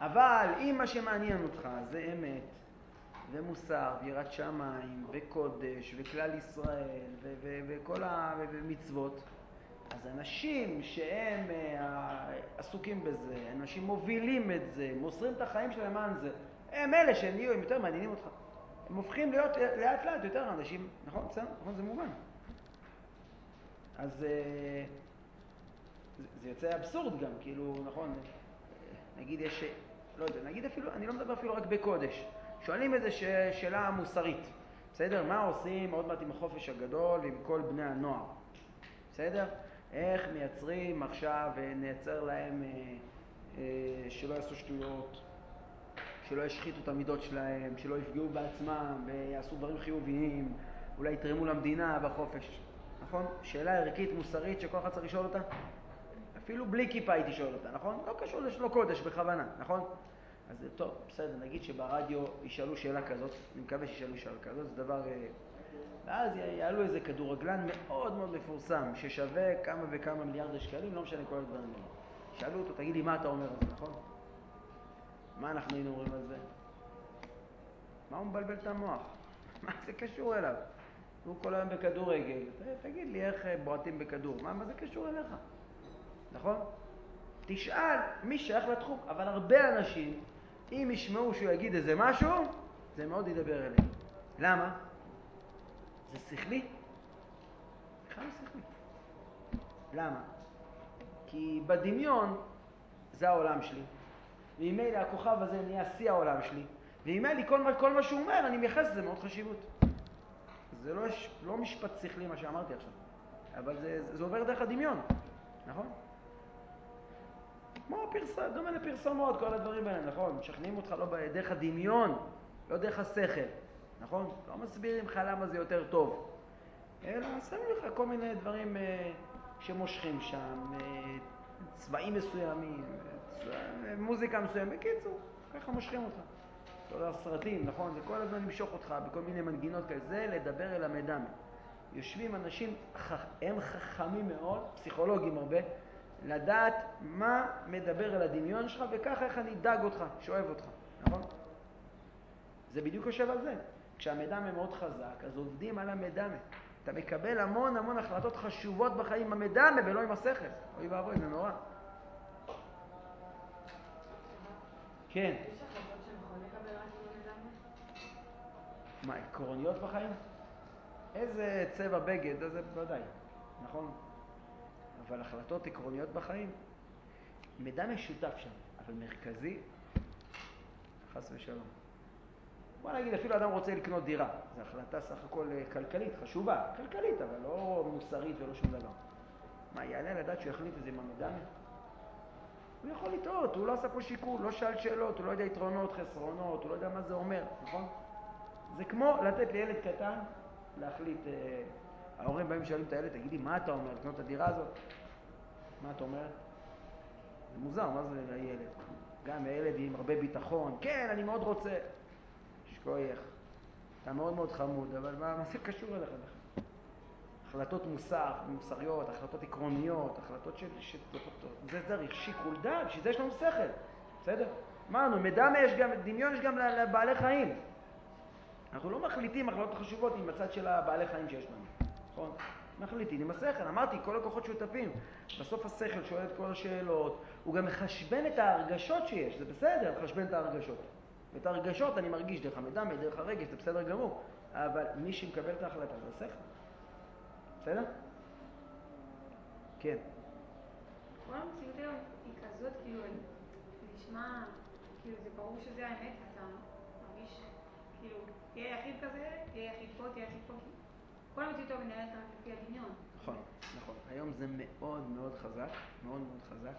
אבל אם מה שמעניין אותך זה אמת ומוסר ויראת שמיים וקודש וכלל ישראל וכל המצוות, אז אנשים שהם עסוקים בזה, אנשים מובילים את זה, מוסרים את החיים שלהם למען זה, הם אלה שהם יהיו, הם יותר מעניינים אותך. הם הופכים להיות לאט לאט יותר אנשים, נכון? בסדר? נכון? זה מובן. אז זה יוצא אבסורד גם, כאילו, נכון? נגיד יש, לא יודע, נגיד אפילו, אני לא מדבר אפילו רק בקודש. שואלים איזה שאלה מוסרית, בסדר? מה עושים עוד מעט עם החופש הגדול ועם כל בני הנוער? בסדר? איך מייצרים עכשיו, נייצר להם שלא יעשו שטויות, שלא ישחיתו את המידות שלהם, שלא יפגעו בעצמם ויעשו דברים חיוביים, אולי יתרמו למדינה בחופש. נכון? שאלה ערכית מוסרית שכל אחד צריך לשאול אותה. אפילו בלי כיפה הייתי שואל אותה, נכון? לא קשור לשלו קודש בכוונה, נכון? אז טוב, בסדר, נגיד שברדיו ישאלו שאלה כזאת, אני מקווה שישאלו שאלה כזאת, זה דבר... ואז יעלו איזה כדורגלן מאוד מאוד מפורסם, ששווה כמה וכמה מיליארדי שקלים, לא משנה כל הדברים האלה. שאלו אותו, תגיד לי, מה אתה אומר על זה, נכון? מה אנחנו היינו אומרים על זה? מה הוא מבלבל את המוח? מה זה קשור אליו? הוא כל היום בכדורגל, תגיד לי איך בועטים בכדור, מה זה קשור אליך? נכון? תשאל מי שייך לתחום, אבל הרבה אנשים, אם ישמעו שהוא יגיד איזה משהו, זה מאוד ידבר אליהם. למה? זה שכלי? בכלל לא שכלי. למה? כי בדמיון זה העולם שלי, ואימיילי הכוכב הזה נהיה שיא העולם שלי, ואימיילי כל מה שהוא אומר, אני מייחס לזה מאוד חשיבות. זה לא משפט שכלי מה שאמרתי עכשיו, אבל זה עובר דרך הדמיון, נכון? כמו דומה לפרסומות, כל הדברים האלה, נכון? משכנעים אותך לא דרך הדמיון, לא דרך השכל, נכון? לא מסבירים לך למה זה יותר טוב, אלא שמים לך כל מיני דברים שמושכים שם, צבעים מסוימים, מוזיקה מסוימת, בקיצור, ככה מושכים אותך. כל הסרטים, נכון? זה כל הזמן למשוך אותך בכל מיני מנגינות כאלה, זה לדבר אל המדמה. יושבים אנשים, הם חכמים מאוד, פסיכולוגים הרבה, לדעת מה מדבר על הדמיון שלך, וככה איך אני דג אותך, שואב אותך, נכון? זה בדיוק יושב על זה. כשהמדמה מאוד חזק, אז עובדים על המדמה. אתה מקבל המון החלטות חשובות בחיים עם המדמה ולא עם השכל. אוי ואבוי, זה נורא. כן. יש החלטות שהם יכולים לקבל רק עם המדמה? מה, עקרוניות בחיים? איזה צבע בגד, זה ודאי, נכון? אבל החלטות עקרוניות בחיים, מידע משותף שם, אבל מרכזי, חס ושלום. בוא נגיד, אפילו אדם רוצה לקנות דירה, זו החלטה סך הכל כלכלית, חשובה, כלכלית, אבל לא מוסרית ולא שום דבר. מה, יעלה לדעת שהוא יחליט את זה עם המדמה? הוא יכול לטעות, הוא לא עשה פה שיקול, לא שאל שאלות, הוא לא יודע יתרונות, חסרונות, הוא לא יודע מה זה אומר, נכון? זה כמו לתת לילד קטן להחליט, ההורים באים שואלים את הילד, תגידי, מה אתה אומר, לקנות את הדירה הזאת? מה אתה אומר? זה מוזר, מה זה לילד? גם הילד עם הרבה ביטחון, כן, אני מאוד רוצה. שכוייך, אתה מאוד מאוד חמוד, אבל מה זה קשור אליך? החלטות מוסריות, החלטות עקרוניות, החלטות זה צריך שיקול דעת, שזה יש לנו שכל, בסדר? אמרנו, מדמה יש גם, דמיון יש גם לבעלי חיים. אנחנו לא מחליטים החלטות חשובות עם הצד של הבעלי חיים שיש לנו, נכון? מחליטים עם השכל, אמרתי, כל הכוחות שותפים. בסוף השכל שואל את כל השאלות, הוא גם מחשבן את ההרגשות שיש, זה בסדר, מחשבן את ההרגשות. ואת ההרגשות אני מרגיש דרך המדמה, דרך הרגש, זה בסדר גמור, אבל מי שמקבל את ההחלטה זה השכל. בסדר? כן. כל המציאות היום היא כזאת, כאילו, זה נשמע, כאילו, זה ברור שזה האמת, ואתה מרגיש, כאילו, תהיה יחיד כזה, תהיה יחיד פה, תהיה יחיד פה, כאילו. כל המציאות היום מנהלת רק לפי הדמיון. נכון, נכון. היום זה מאוד מאוד חזק, מאוד מאוד חזק.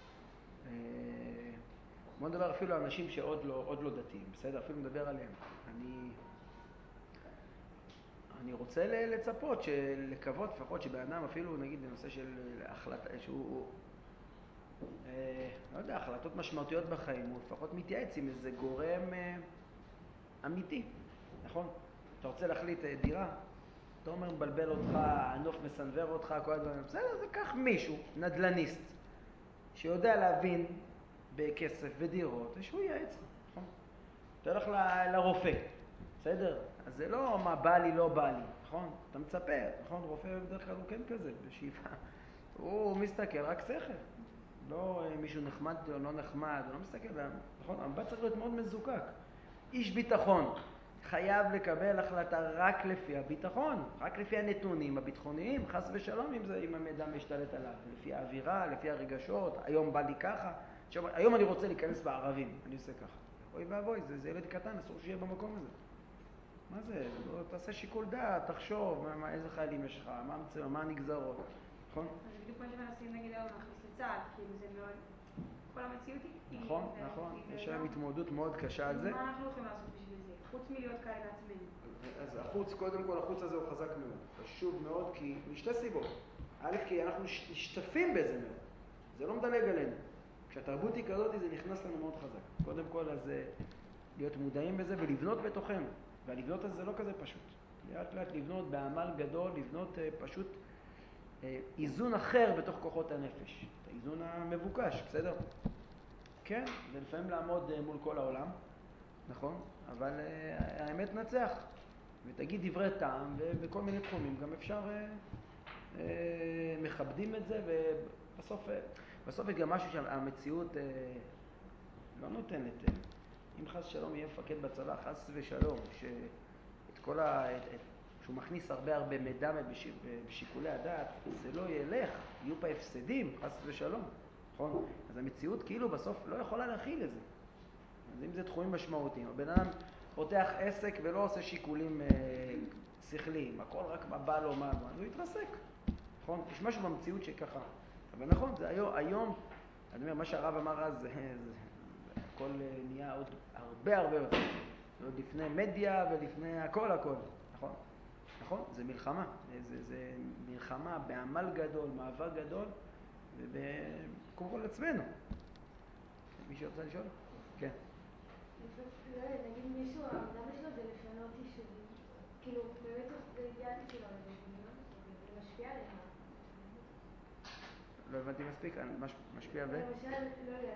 בוא נדבר אפילו על אנשים שעוד לא דתיים, בסדר? אפילו נדבר עליהם. אני רוצה לצפות, לקוות לפחות שבאדם אפילו נגיד בנושא של החלטה, שהוא, לא יודע, החלטות משמעותיות בחיים, הוא לפחות מתייעץ עם איזה גורם אמיתי, נכון? אתה רוצה להחליט דירה, אתה אומר מבלבל אותך, הנוף מסנבר אותך, כל הדברים, בסדר, זה כך מישהו, נדלניסט, שיודע להבין בכסף ודירות, זה שהוא ייעץ לך, נכון? אתה הולך לרופא, בסדר? אז זה לא מה בא לי, לא בא לי, נכון? אתה מצפה, נכון? רופא בדרך כלל הוא כן כזה, בשאיפה. הוא מסתכל רק שכל. לא מישהו נחמד או לא נחמד, הוא לא מסתכל, נכון? המבט צריך להיות מאוד מזוקק. איש ביטחון חייב לקבל החלטה רק לפי הביטחון, רק לפי הנתונים הביטחוניים, חס ושלום אם המידע משתלט עליו, לפי האווירה, לפי הרגשות, היום בא לי ככה, היום אני רוצה להיכנס בערבים, אני עושה ככה. אוי ואבוי, זה ילד קטן, אסור שיהיה במקום הזה. מה זה? תעשה שיקול דעת, תחשוב, איזה חיילים יש לך, מה הנגזרות, נכון? אז בדיוק מה שמנסים נגיד היום להכניס לצה"ל, כאילו זה מאוד, כל המציאות היא... נכון, נכון, יש היום התמודדות מאוד קשה על זה. מה אנחנו יכולים לעשות בשביל זה? חוץ מלהיות כאלה לעצמנו. אז החוץ, קודם כל, החוץ הזה הוא חזק מאוד, חשוב מאוד, כי משתי סיבות. א', כי אנחנו משתפים בזה מאוד, זה לא מדלג עלינו. כשהתרבות היא כזאת, זה נכנס לנו מאוד חזק. קודם כל, אז להיות מודעים בזה ולבנות בתוכנו. והלבנות הזה זה לא כזה פשוט. לאט לאט לבנות בעמל גדול, לבנות פשוט איזון אחר בתוך כוחות הנפש. האיזון המבוקש, בסדר? כן, זה לפעמים לעמוד מול כל העולם, נכון? אבל האמת נצח. ותגיד דברי טעם, ובכל מיני תחומים גם אפשר מכבדים את זה, ובסוף יש גם משהו שהמציאות לא נותנת. אם חס שלום יהיה מפקד בצבא, חס ושלום, שהוא מכניס הרבה מידע בשיקולי הדעת, זה לא ילך, יהיו פה הפסדים, חס ושלום, נכון? אז המציאות כאילו בסוף לא יכולה להכיל את זה. אז אם זה תחומים משמעותיים, הבן אדם פותח עסק ולא עושה שיקולים שכליים, הכל רק מה בא לו, אז הוא יתרסק, נכון? יש משהו במציאות שככה, אבל נכון, זה היום, אני אומר, מה שהרב אמר אז, הכל נהיה עוד הרבה יותר, עוד לפני מדיה ולפני הכל, נכון? נכון? זה מלחמה, זה מלחמה בעמל גדול, מאבק גדול, וקודם כל עצמנו. מישהו רוצה לשאול? כן. לא יודעת, נגיד מישהו, העבודה שלו זה לפנות יישובים. כאילו, באמת זה אידיאלי שלו, זה דמיון, זה משפיע עליך. לא הבנתי מספיק, משפיע ו? למשל, לא יודעת,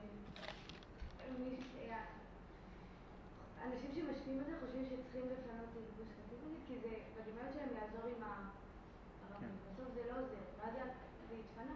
אנשים שמשפיעים בזה חושבים שצריכים לפנות את גוש קטיף, כי זה בדמיון שלהם יעזור עם הערבים. בסוף זה לא עוזר, ואז זה יתפנה.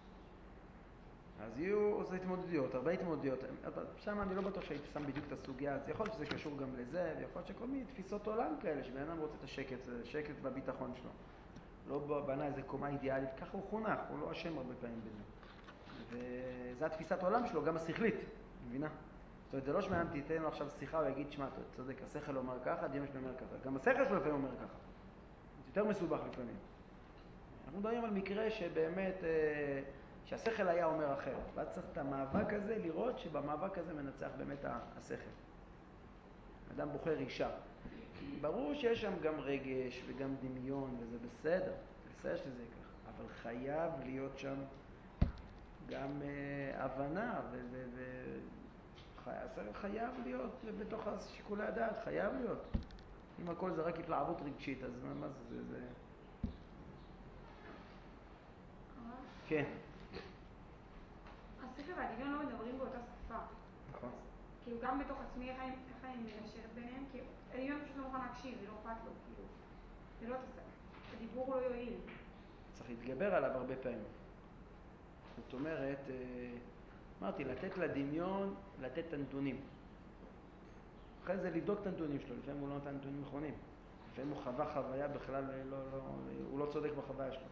אז יהיו התמודדויות, הרבה התמודדויות. שם אני לא בטוח שהייתי שם בדיוק את הסוגיה, אז יכול להיות שזה קשור גם לזה, ויכול להיות שכל מיני תפיסות עולם כאלה, שבן אדם רוצה את השקט בביטחון שלו. לא בנה איזה קומה אידיאלית, ככה הוא חונך, הוא לא אשם הרבה פעמים בזה. וזו התפיסת עולם שלו, גם השכלית, מבינה? זאת אומרת, זה לא שבן אדם תיתן לו עכשיו שיחה ויגיד, שמע, אתה צודק, השכל אומר ככה, דמיון שלו אומר ככה. גם השכל שלו לפעמים אומר ככה. זה יותר מסובך לפעמים. אנחנו מדברים על מקרה שבאמת, שהשכל היה אומר אחרת. ואז צריך את המאבק הזה לראות שבמאבק הזה מנצח באמת השכל. אדם בוחר אישה. ברור שיש שם גם רגש וגם דמיון, וזה בסדר. בסדר שזה ככה. אבל חייב להיות שם גם הבנה, השכל חייב להיות בתוך שיקולי הדעת, חייב להיות. אם הכל זה רק התלהבות רגשית, אז מה זה? כן. השכל והדמיון לא מדברים באותה שפה. נכון. כאילו גם בתוך עצמי, איך אני מגשרת ביניהם, כי הדמיון פשוט לא מוכן להקשיב, זה לא אכפת לו, כאילו. זה לא תעשה. הדיבור לא יועיל. צריך להתגבר עליו הרבה פעמים. זאת אומרת, אמרתי, לתת לדמיון, לתת את הנתונים. אחרי זה לבדוק את הנתונים שלו, לפעמים הוא לא נותן נתונים נכונים. לפעמים הוא חווה חוויה בכלל, הוא לא צודק בחוויה שלו.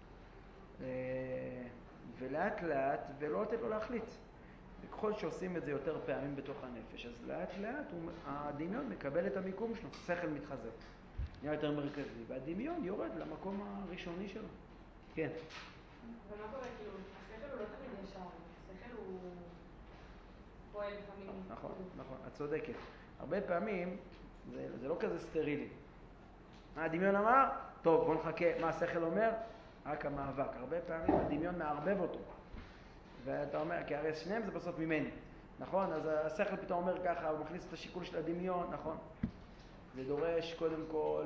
ולאט לאט, ולא לתת לו להחליט. וככל שעושים את זה יותר פעמים בתוך הנפש, אז לאט לאט הדמיון מקבל את המיקום שלו, שכל מתחזק. נהיה יותר מרכזי, והדמיון יורד למקום הראשוני שלו. כן. אבל מה קורה, כאילו, השכל הוא לא תמיד ישר, השכל הוא פועל לפעמים. נכון, את צודקת. הרבה פעמים זה לא כזה סטרילי. מה הדמיון אמר? טוב, בוא נחכה, מה השכל אומר? רק המאבק. הרבה פעמים הדמיון מערבב אותו. ואתה אומר, כי הרי שניהם זה בסוף ממני. נכון? אז השכל פתאום אומר ככה, הוא מכניס את השיקול של הדמיון, נכון? זה דורש קודם כל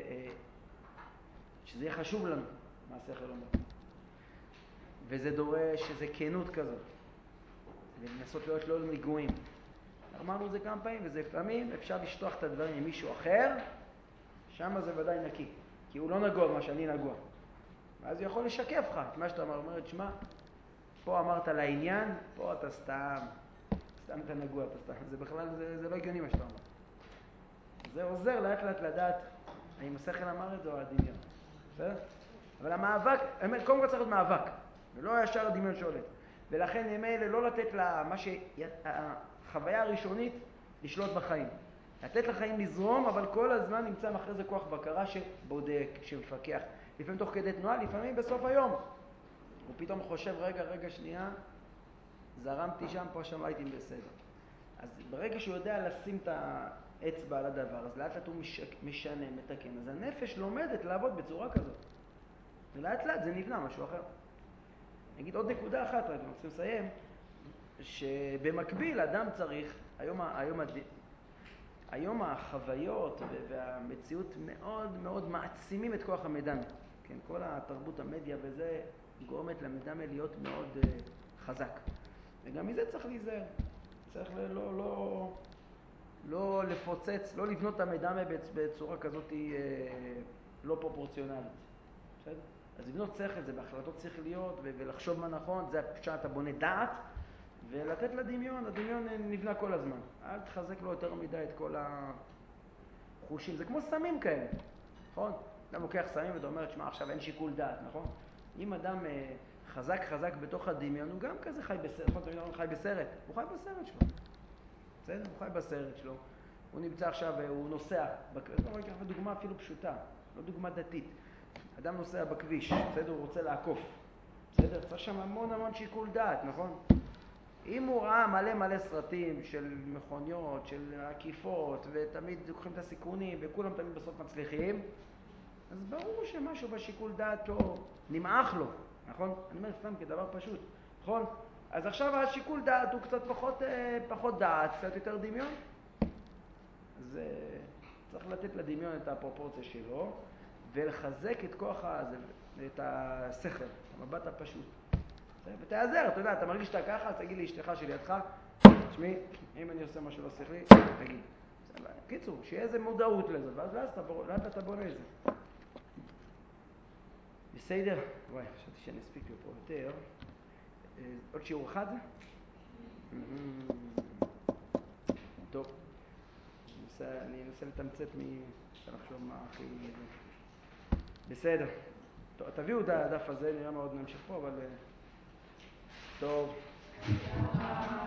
שזה יהיה חשוב לנו, מה השכל אומר. וזה דורש איזו כנות כזאת. ולנסות להיות לא נגועים. אמרנו זה כמה פעמים, וזה פעמים אפשר לשטוח את הדברים עם מישהו אחר, שם זה ודאי נקי, כי הוא לא נגוע מה שאני נגוע. ואז הוא יכול לשקף לך את מה שאתה אומר, תשמע, פה אמרת לעניין, פה אתה סתם אתה נגוע, אתה סתם, זה בכלל, זה לא הגיוני מה שאתה אומר. זה עוזר לאט לאט לדעת האם השכל אמר את זה או הדמיון. בסדר? אבל המאבק, קודם כל צריך להיות מאבק, ולא ישר הדמיון שולט. ולכן הם אלה לא לתת לה, החוויה הראשונית לשלוט בחיים. לתת לחיים לזרום, אבל כל הזמן נמצא מאחורי זה כוח בקרה שבודק, שמפקח. לפעמים תוך כדי תנועה, לפעמים בסוף היום. הוא פתאום חושב, רגע, שנייה, זרמתי שם, פה שם הייתי בסדר. אז ברגע שהוא יודע לשים את האצבע על הדבר, אז לאט לאט הוא משנה, מתקן. אז הנפש לומדת לעבוד בצורה כזאת. ולאט לאט זה נבנה משהו אחר. נגיד עוד נקודה אחת, רק אני רוצה לסיים, שבמקביל אדם צריך, היום החוויות והמציאות מאוד מאוד מעצימים את כוח המדמה. כן, כל התרבות המדיה וזה גורמת למדמה להיות מאוד חזק. וגם מזה צריך להיזהר. צריך לא לפוצץ, לא לבנות את המדמה בצורה כזאת לא פרופורציונלית. בסדר? אז לבנות שכל זה בהחלטות צריך להיות ולחשוב מה נכון, זה שאתה בונה דעת ולתת לדמיון, הדמיון נבנה כל הזמן. אל תחזק לו יותר מדי את כל החושים, זה כמו סמים כאלה, נכון? אדם לוקח סמים ואתה אומר, תשמע, עכשיו אין שיקול דעת, נכון? אם אדם חזק בתוך הדמיון, הוא גם כזה חי בסרט, נכון? הוא חי בסרט, הוא חי בסרט שלו. בסדר? הוא חי בסרט שלו, הוא נמצא עכשיו, הוא נוסע, אני אקח דוגמה אפילו פשוטה, לא דוגמה דתית. אדם נוסע בכביש, בסדר? הוא רוצה לעקוף, בסדר? צריך שם המון שיקול דעת, נכון? אם הוא ראה מלא סרטים של מכוניות, של עקיפות, ותמיד לוקחים את הסיכונים, וכולם תמיד בסוף מצליחים, אז ברור שמשהו בשיקול דעתו נמעך לו, נכון? אני אומר סתם כדבר פשוט, נכון? אז עכשיו השיקול דעת הוא קצת פחות דעת, קצת יותר דמיון. אז צריך לתת לדמיון את הפרופורציה שלו, ולחזק את כוח את השכל, המבט הפשוט. ותעזר, אתה יודע, אתה מרגיש שאתה ככה, אז תגיד לאשתך שלידך, תשמעי, אם אני עושה משהו לא שכלי, תגיד. קיצור, שיהיה איזה מודעות לזה, ואז לאט אתה בונה את זה. בסדר? וואי, חשבתי שאני אספיק לי פה יותר. עוד שיעור אחד? טוב. אני אנסה לתמצת לחשוב מה הכי... בסדר. טוב, תביאו את הדף הזה, נראה מה עוד נמשיך פה, אבל... טוב.